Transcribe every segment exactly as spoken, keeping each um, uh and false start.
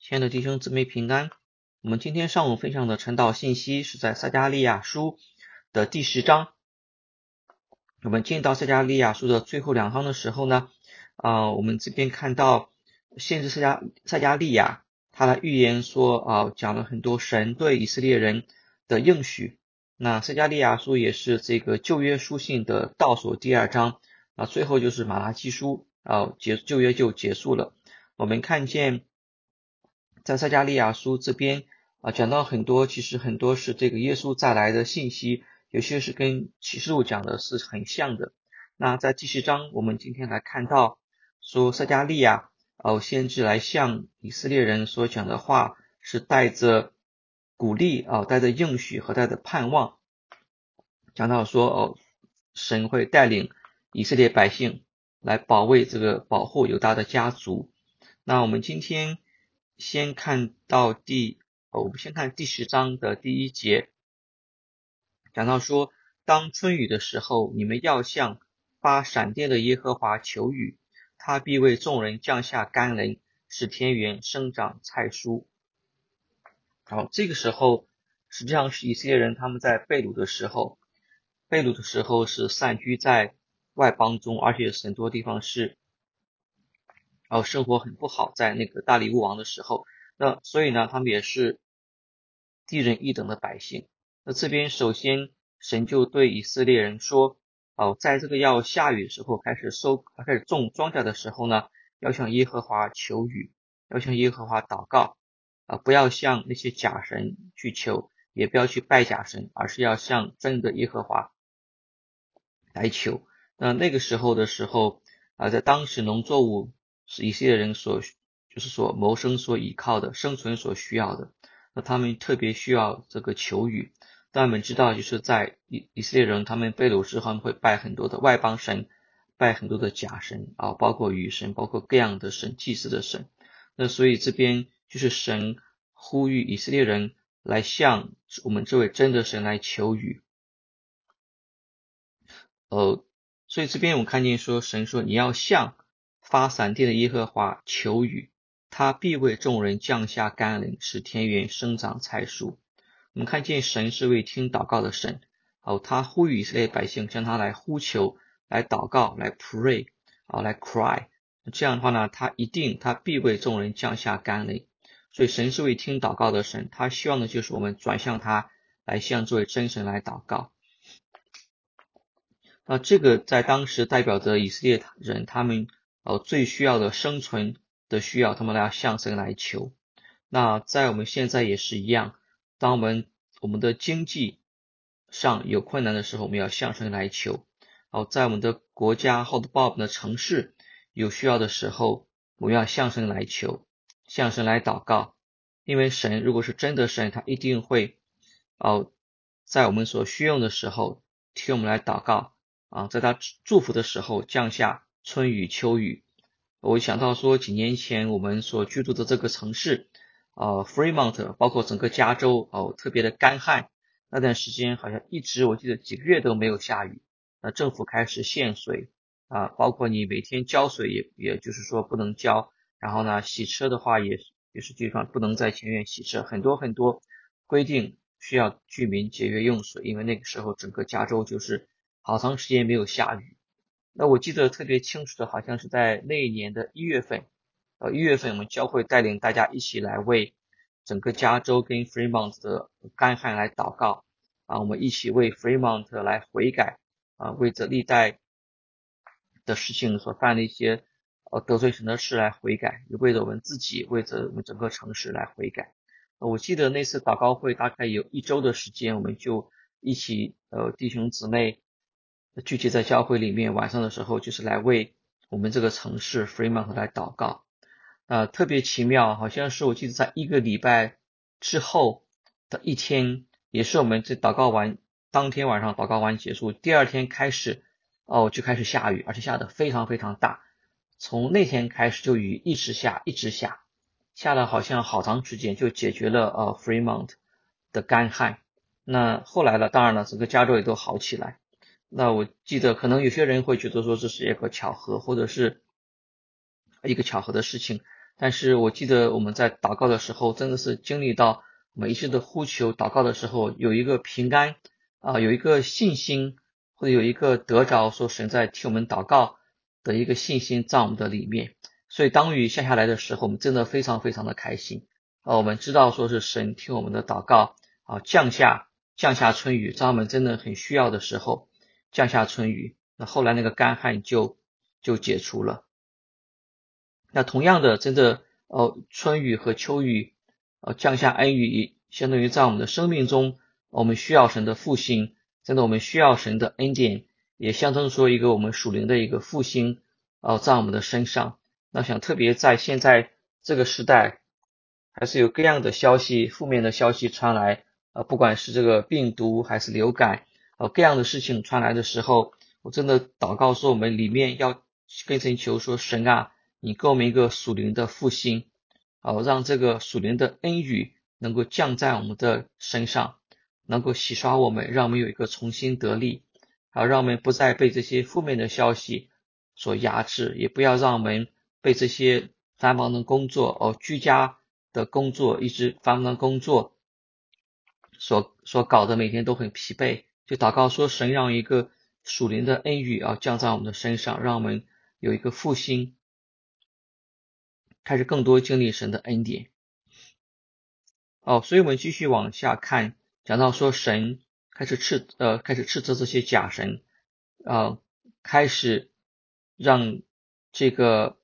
亲爱的弟兄姊妹平安，我们今天上午分享的晨祷信息是在撒迦利亚书的第十章。我们进到撒迦利亚书的最后两章的时候呢，啊、呃，我们这边看到先知撒迦撒迦利亚他的预言说啊、呃，讲了很多神对以色列人的应许。那撒迦利亚书也是这个旧约书信的倒数第二章，啊，最后就是马拉基书啊，结旧约就结束了。我们看见在撒迦利亚书这边啊，讲到很多，其实很多是这个耶稣再来的信息，有些是跟启示录讲的是很像的。那在第十章，我们今天来看到说撒迦利亚哦，先知来向以色列人所讲的话是带着鼓励啊，带着应许和带着盼望，讲到说哦，神会带领以色列百姓来保卫这个保护犹大的家族。那我们今天先看到第，哦，我们先看第十章的第一节，讲到说，当春雨的时候，你们要向发闪电的耶和华求雨，他必为众人降下甘霖，使田园生长菜蔬。好，这个时候实际上是以色列人他们在被掳的时候，被掳的时候是散居在外邦中，而且很多地方是哦，生活很不好，在那个大利乌王的时候，那所以呢，他们也是低人一等的百姓。那这边首先神就对以色列人说，哦，在这个要下雨的时候，开始收开始种庄稼的时候呢，要向耶和华求雨，要向耶和华祷告啊，不要向那些假神去求，也不要去拜假神，而是要向真的耶和华来求。那那个时候的时候啊，在当时农作物是一些人所就是所谋生所依靠的，生存所需要的，那他们特别需要这个求雨。但我们知道，就是在以以色列人他们被掳之后，他们会拜很多的外邦神，拜很多的假神啊，包括雨神，包括各样的神，祭祀的神。那所以这边就是神呼吁以色列人来向我们这位真的神来求雨。呃，所以这边我看见说，神说你要向发闪电的耶和华求雨，他必为众人降下甘霖，使田园生长菜蔬。我们看见神是为听祷告的神，哦，他呼吁以色列百姓向他来呼求，来祷告，来 pray， 啊，来 cry。这样的话呢，他一定他必为众人降下甘霖。所以神是为听祷告的神，他希望的就是我们转向他，来向这位真神来祷告。那这个在当时代表着以色列人他们呃最需要的生存的需要，他们来向神来求。那在我们现在也是一样，当我们我们的经济上有困难的时候，我们要向神来求。好，在我们的国家或者包括我们的城市有需要的时候，我们要向神来求，向神来祷告。因为神如果是真的神，他一定会哦在我们所需用的时候替我们来祷告。啊，在他祝福的时候降下春雨秋雨。我想到说几年前我们所居住的这个城市呃 Fremont 包括整个加州哦特别的干旱，那段时间好像一直我记得几个月都没有下雨，那政府开始限水啊，包括你每天浇水也也就是说不能浇，然后呢洗车的话也也是基本上不能在前院洗车，很多很多规定需要居民节约用水，因为那个时候整个加州就是好长时间没有下雨。那我记得特别清楚的好像是在那一年的一月份，呃一月份我们教会带领大家一起来为整个加州跟 Fremont 的干旱来祷告啊，我们一起为 Fremont 来悔改啊，为这历代的事情所犯的一些呃得罪神的事来悔改，也为了我们自己，为着我们整个城市来悔改。我记得那次祷告会大概有一周的时间，我们就一起呃弟兄姊妹聚集在教会里面，晚上的时候就是来为我们这个城市 Fremont 来祷告。呃，特别奇妙，好像是我记得在一个礼拜之后的一天，也是我们这祷告完当天晚上祷告完结束，第二天开始哦就开始下雨，而且下得非常非常大。从那天开始就雨一直下，一直下，下了好像好长时间，就解决了呃 Fremont 的干旱。那后来呢，当然了，整个加州也都好起来。那我记得可能有些人会觉得说这是一个巧合，或者是一个巧合的事情。 但是我记得我们在祷告的时候，真的是经历到每一次的呼求祷告的时候，有一个平安啊、呃，有一个信心，或者有一个得着说神在替我们祷告的一个信心在我们的里面。所以当雨下下来的时候，我们真的非常非常的开心啊、呃！我们知道说是神听我们的祷告啊、呃，降下降下春雨，在我们真的很需要的时候降下春雨，那后来那个干旱就就解除了。那同样的，真的呃，春雨和秋雨呃降下恩雨，相当于在我们的生命中，我们需要神的复兴，真的我们需要神的恩典，也象征说一个我们属灵的一个复兴呃在我们的身上。那想特别在现在这个时代，还是有各样的消息，负面的消息传来，呃，不管是这个病毒还是流感，呃，各样的事情传来的时候，我真的祷告说，我们里面要跟神求说，神啊，你给我们一个属灵的复兴，好、呃，让这个属灵的恩雨能够降在我们的身上，能够洗刷我们，让我们有一个重新得力，好、呃，让我们不再被这些负面的消息所压制，也不要让我们被这些繁忙的工作哦，居家的工作一直繁忙的工作所所搞得每天都很疲惫，就祷告说神让一个属灵的恩雨啊降在我们的身上，让我们有一个复兴，开始更多经历神的恩典。哦，所以我们继续往下看，讲到说神开始斥呃开始斥责这些假神，呃开始让这个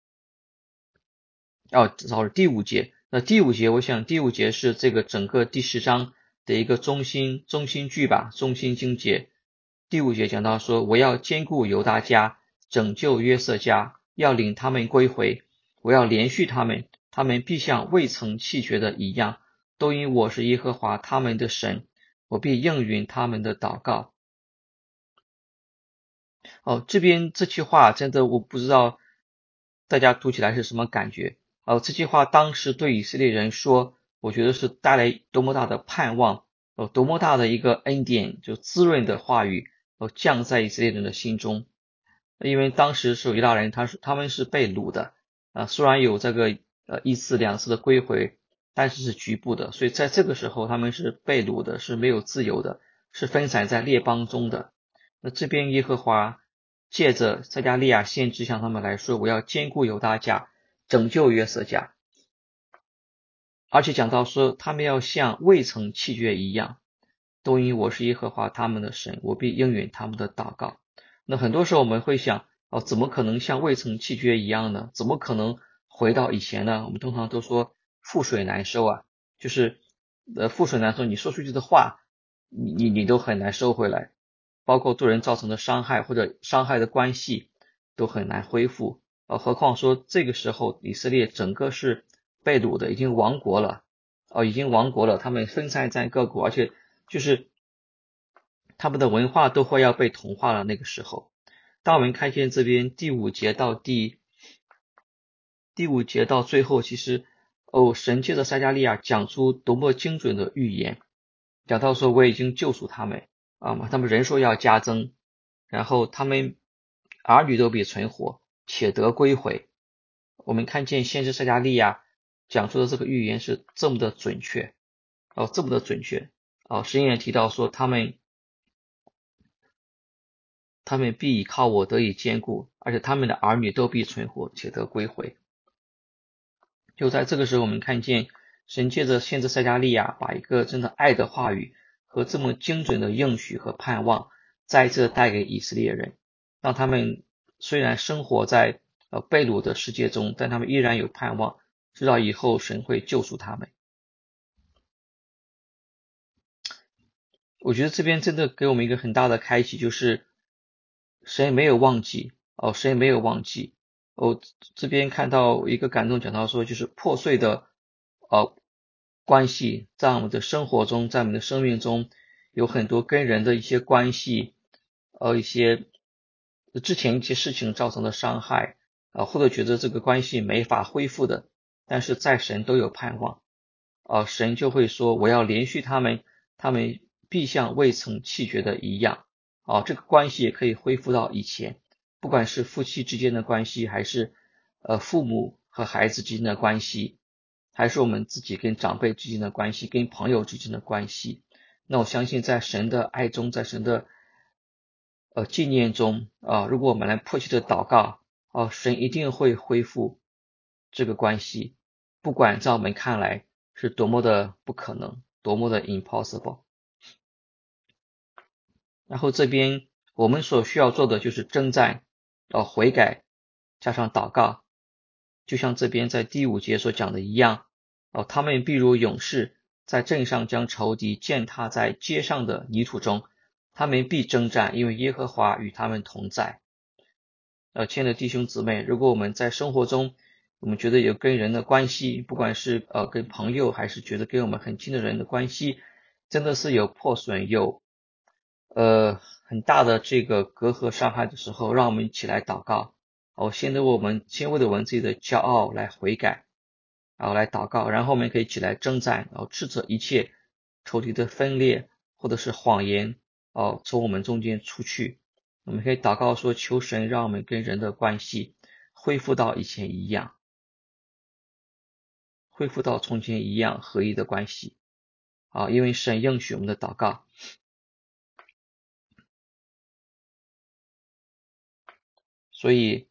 哦，找了第五节。那第五节，我想第五节是这个整个第十章的一个中心中心句吧，中心经节。第五节讲到说，我要兼顾犹大家，拯救约瑟家，要领他们归回，我要连续他们，他们必像未曾弃绝的一样，都因我是耶和华他们的神，我必应允他们的祷告。哦，这边这句话真的我不知道大家读起来是什么感觉。哦，这句话当时对以色列人说，我觉得是带来多么大的盼望，哦，多么大的一个恩典，就滋润的话语，哦，降在以色列人的心中。因为当时是犹大人，他是他们是被掳的，啊，虽然有这个呃一次两次的归回，但是是局部的，所以在这个时候他们是被掳的，是没有自由的，是分散在列邦中的。那这边耶和华借着撒迦利亚先知向他们来说，我要兼顾犹大家，拯救约瑟家，而且讲到说他们要像未曾弃绝一样，都因我是耶和华他们的神，我必应允他们的祷告。那很多时候我们会想，哦，怎么可能像未曾弃绝一样呢？怎么可能回到以前呢？我们通常都说覆水难收啊，就是呃覆水难收，你说出去的话，你你你都很难收回来，包括对人造成的伤害或者伤害的关系都很难恢复。呃，何况说这个时候以色列整个是被掳的，已经亡国了，哦，已经亡国了，他们分散在各国，而且就是他们的文化都会要被同化了。那个时候，当我们看见这边第五节到第第五节到最后，其实哦，神借着撒迦利亚讲出多么精准的预言，讲到说我已经救赎他们啊，他们人数要加增，然后他们儿女都必存活，且得归回。我们看见先知撒迦利亚讲出的这个预言是这么的准确，哦，这么的准确。哦，诗人也提到说他们他们必倚靠我得以坚固，而且他们的儿女都必存活，且得归回。就在这个时候，我们看见神借着先知撒迦利亚，把一个真的爱的话语和这么精准的应许和盼望，再一次带给以色列人，让他们虽然生活在呃被掳的世界中，但他们依然有盼望，知道以后神会救赎他们。我觉得这边真的给我们一个很大的开启，就是神也没有忘记哦，神也没有忘记哦。这边看到一个感动，讲到说，就是破碎的呃关系，在我们的生活中，在我们的生命中，有很多跟人的一些关系，呃，一些之前一些事情造成的伤害啊、呃，或者觉得这个关系没法恢复的，但是在神都有盼望，呃，神就会说，我要连续他们，他们必像未曾弃绝的一样。啊，这个关系也可以恢复到以前，不管是夫妻之间的关系，还是呃父母和孩子之间的关系，还是我们自己跟长辈之间的关系，跟朋友之间的关系。那我相信在神的爱中，在神的呃纪念中啊、呃，如果我们来迫切的祷告，哦、呃，神一定会恢复这个关系，不管在我们看来是多么的不可能，多么的 impossible。然后这边我们所需要做的就是征战，呃，悔改，加上祷告，就像这边在第五节所讲的一样，哦、呃，他们必如勇士，在阵上将仇敌践踏在街上的泥土中，他们必征战，因为耶和华与他们同在。呃，亲爱的弟兄姊妹，如果我们在生活中，我们觉得有跟人的关系，不管是呃跟朋友，还是觉得跟我们很亲的人的关系，真的是有破损，有呃很大的这个隔阂伤害的时候，让我们一起来祷告。哦，先为我们先为了我们自己的骄傲来悔改，然后来祷告，然后我们可以一起来征战，然后斥责一切仇敌的分裂或者是谎言，哦，从我们中间出去。我们可以祷告说，求神让我们跟人的关系恢复到以前一样，恢复到从前一样合一的关系啊，因为神应许我们的祷告。所以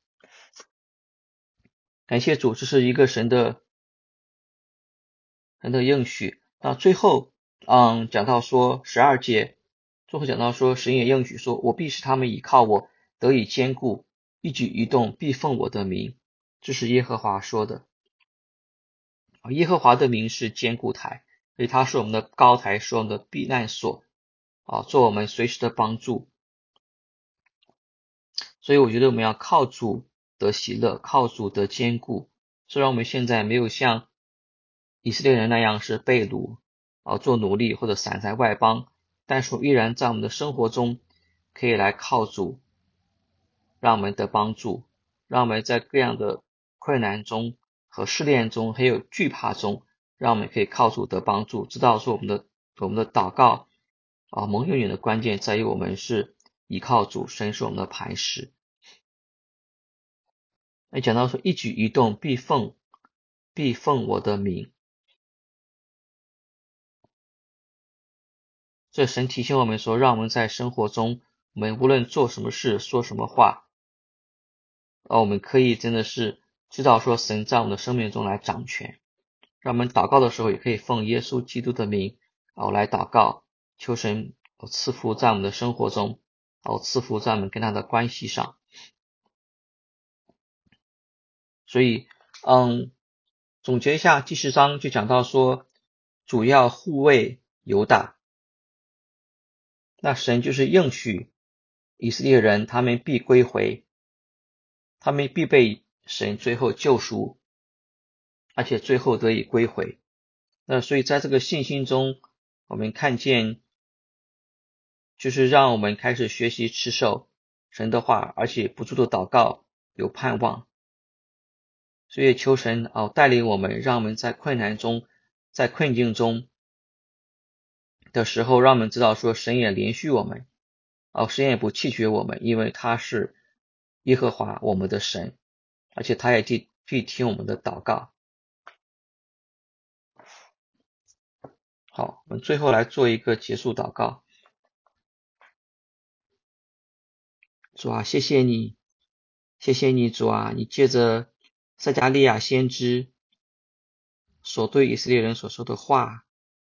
感谢主，这是一个神的神的应许。那最后嗯讲到说十二节，最后讲到说神也应许说，我必使他们倚靠我，得以坚固，一举一动必奉我的名，这是耶和华说的。耶和华的名是坚固台，所以他是我们的高台，是我们的避难所啊，做我们随时的帮助。所以我觉得我们要靠主得喜乐，靠主得坚固。虽然我们现在没有像以色列人那样是被掳啊，做奴隶或者散在外邦，但是依然在我们的生活中可以来靠主，让我们得帮助，让我们在各样的困难中和试炼中，还有惧怕中，让我们可以靠主得帮助，知道说我们的我们的祷告啊，蒙永远的关键在于我们是依靠主，神是我们的磐石。那讲到说一举一动必奉必奉我的名，这神提醒我们说，让我们在生活中，我们无论做什么事，说什么话，啊，我们可以真的是知道说神在我们的生命中来掌权。让我们祷告的时候也可以奉耶稣基督的名啊来祷告，求神赐福在我们的生活中，啊赐福在我们跟他的关系上。所以嗯总结一下第十章就讲到说，主要护卫犹大，那神就是应许以色列人他们必归回，他们必被神最后救赎，而且最后得以归回。那所以在这个信心中，我们看见就是让我们开始学习持守神的话，而且不住的祷告，有盼望。所以求神哦带领我们，让我们在困难中，在困境中的时候，让我们知道说神也连续我们，哦神也不弃绝我们，因为他是耶和华我们的神，而且他也必必听我们的祷告。好，我们最后来做一个结束祷告。主啊，谢谢你，谢谢你，主啊，你借着撒迦利亚先知所对以色列人所说的话，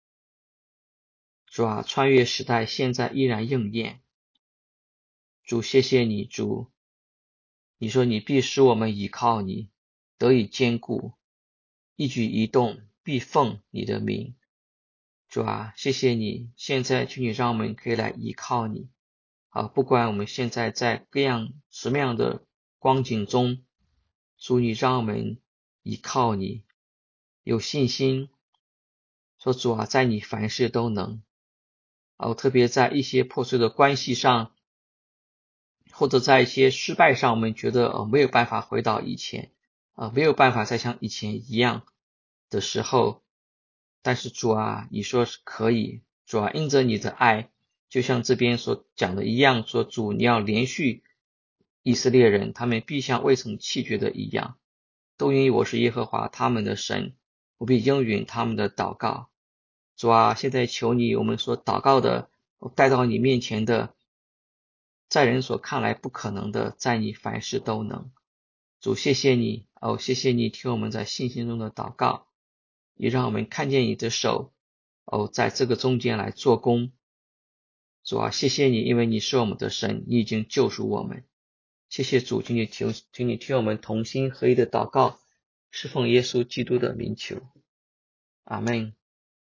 主啊，穿越时代，现在依然应验。主，谢谢你，主，你说你必使我们倚靠你，得以坚固，一举一动必奉你的名。主啊，谢谢你，现在求你让我们可以来依靠你。啊，不管我们现在在各样什么样的光景中，主你让我们依靠你，有信心，说主啊，在你凡事都能。啊，特别在一些破碎的关系上，或者在一些失败上，我们觉得呃没有办法回到以前，啊，没有办法再像以前一样的时候，但是主啊，你说是可以，主啊，因着你的爱，就像这边所讲的一样，说主你要连续以色列人，他们必像未曾弃绝的一样。 都因为我是耶和华他们的神，我必应允他们的祷告。主啊，现在求你，我们所祷告的，带到你面前的，在人所看来不可能的，在你凡事都能。主，谢谢你，哦，谢谢你听我们在信心中的祷告，也让我们看见你的手，哦，在这个中间来做工。主啊，谢谢你，因为你是我们的神，你已经救赎我们。谢谢主，请你听，请你听我们同心合一的祷告，是奉耶稣基督的名求，阿们。